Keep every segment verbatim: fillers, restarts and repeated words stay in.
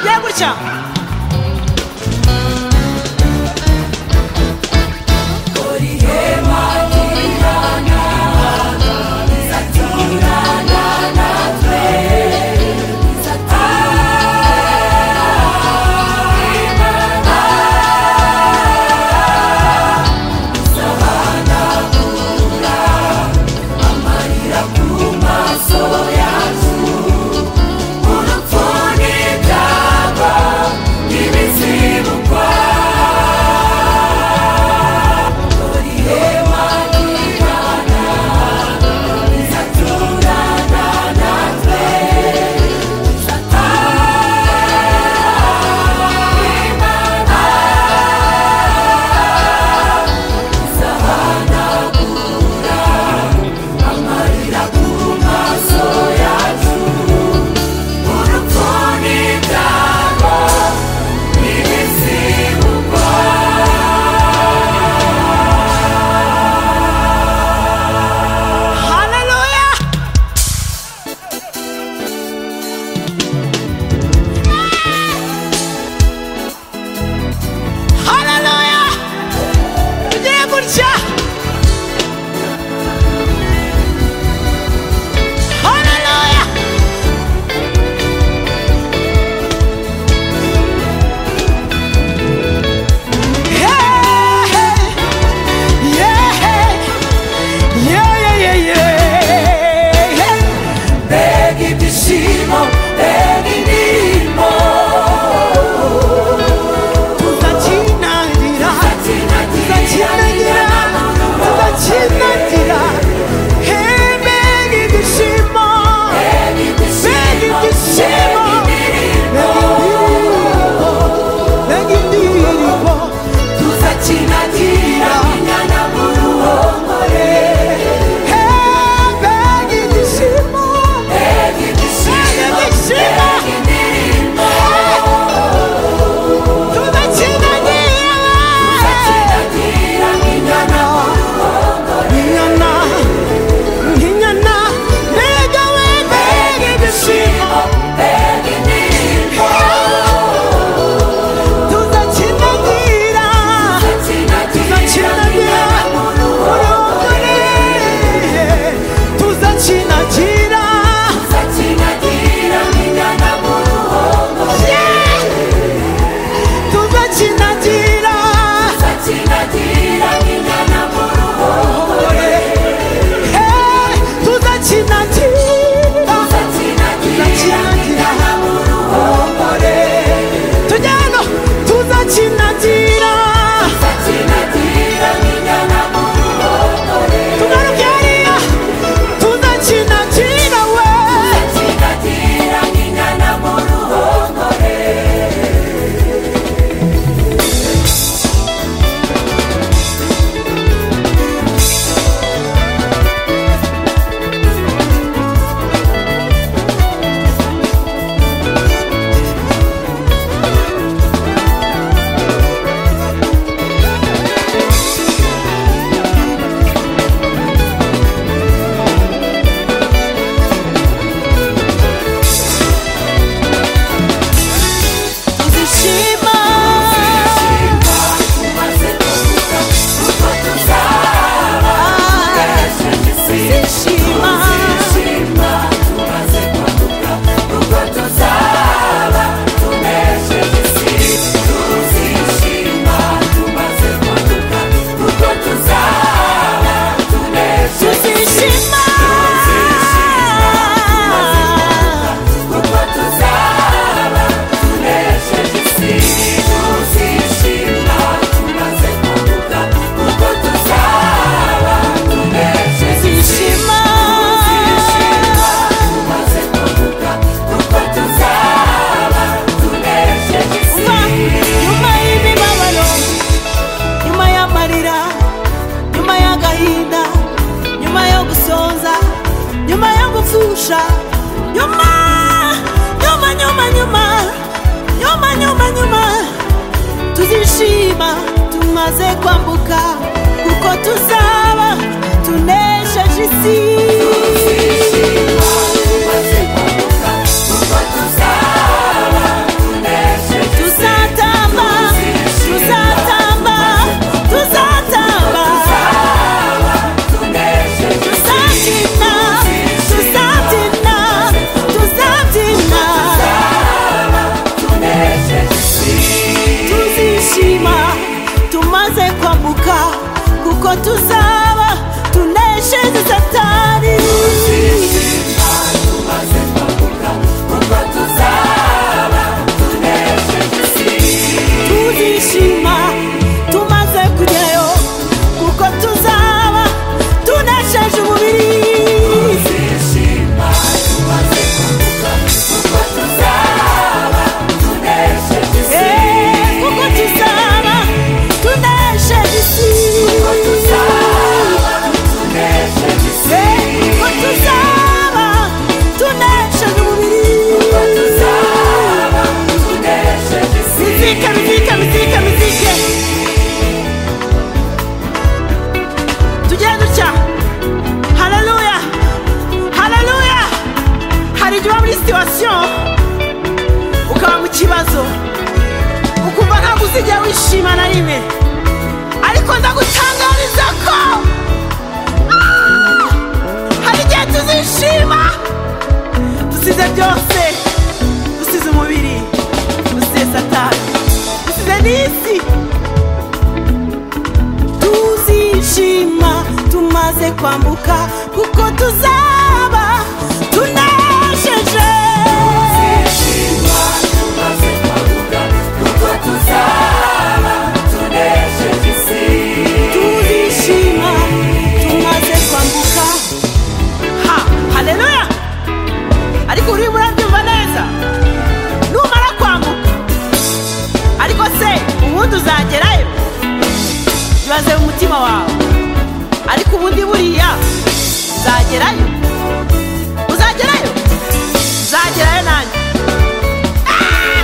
tugiye gutya. tuzishima tumaze kwambuka kuko tuzaba tunesheje isi. Tuzishima tumaze kwambuka kuko tuzaba tunesheje situation ukaba mu kibazo ukumva ntabwo uzigera wishima na rimwe, ariko ndagutangariza ko ah, hari igihe tuzishima dusize byose, dusize umubiri, dusize satani, dusize n'isi. Tuzishima tumaze kwambuka kuko tuzaba tunesheje. Tuzishima tumaze kwambuka kuko tuzaba tunesheje isi. Tuzishima tumaze kwambuka. Ha, haleluya. Ariko uri murabyumva neza, numara kwambuka ariko se ubundi uzagerayo? Bibaze mu mutima wawe, ariko ubundi buriya uzagerayo? Uzagerayo? Uzagerayo nanjye. Ah!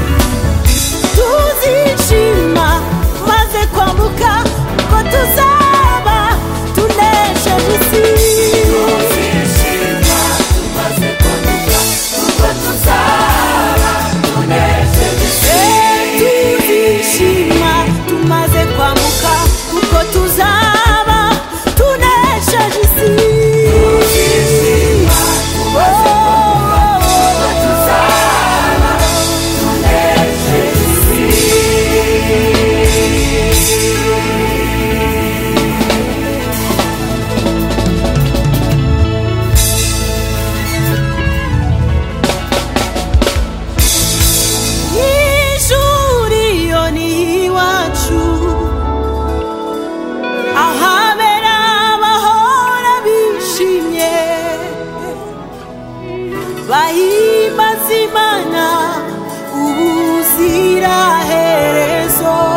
Tuzishima maze kwambuka ko tuzaba tunesheje isi. Tuzishima maze kwambuka ko tuzaba tunesheje isi. Tuzishima tumaze kwambuka kuko tuzaba tunesheje isi. Tuzishima tumaze kwambuka kuko tuzaba tunesheje isi. Ijuru iyo ni iwacu, ahabera abahora bishimye bahimbaza Imana ubuziraherezo.